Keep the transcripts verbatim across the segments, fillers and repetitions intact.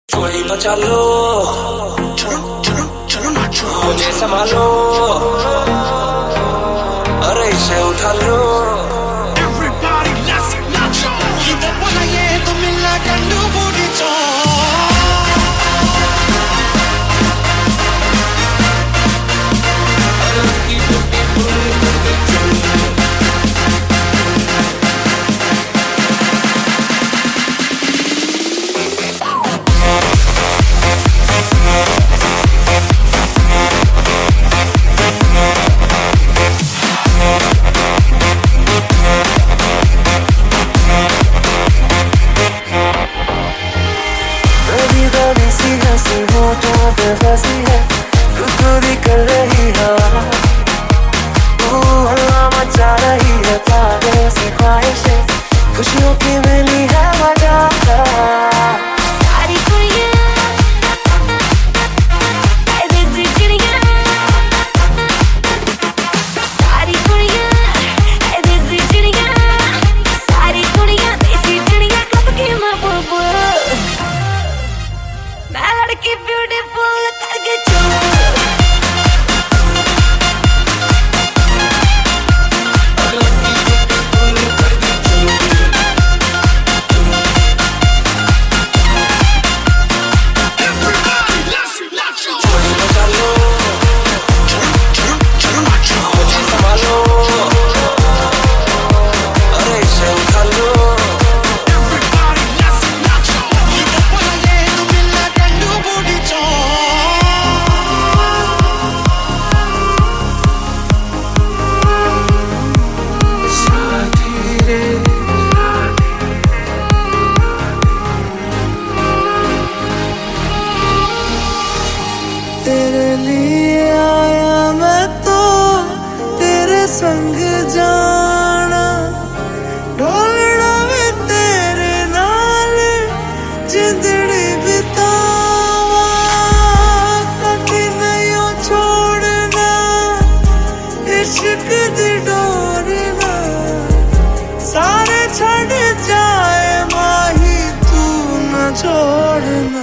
चोरी मचा लो, चलो चलो चलो नाचो, मुझे संभालो, अरे इसे उठा लो। Everybody let's nacho, ये बोला ये तो मिला कंडू बूटी चो। फंसी है गुदगुदी कर रही हवा, तू हल्ला मचा रही है, पागल सी ख्वाहिशें खुशियों की मिली है वजह। ब्यूटीफुल करके चो तेरे लिए आया मैं तो तेरे संग जाना, ढोलना में तेरे नाल जिंदड़ी बितावा, कभी नहीं छोड़ना इश्क दी डोरना, सारे छड़ जाए माही तू न छोड़ना।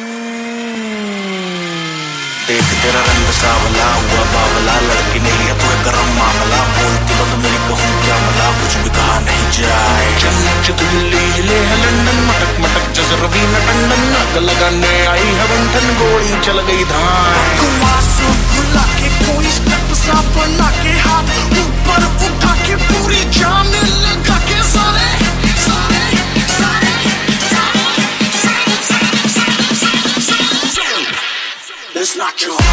देख तेरा रंग सावला हुआ बावला, लड़की नहीं है तो गरम मामला, बोलती बंद मेरी कहूँ क्या मला, कुछ भी कहा नहीं जाए। चल नच तू दिल्ली हिले है लंदन, मटक मटक जैसे रवीना टंडन, आग लगाने आई है बंधन, गोली चल गई धान। आंसू भुला के कोई स्टेप सा बना के हाथ ऊपर उठा के पूरी जान लगा के सारे सारे सारे सारे सारे सारे सारे सारे। Let's not go.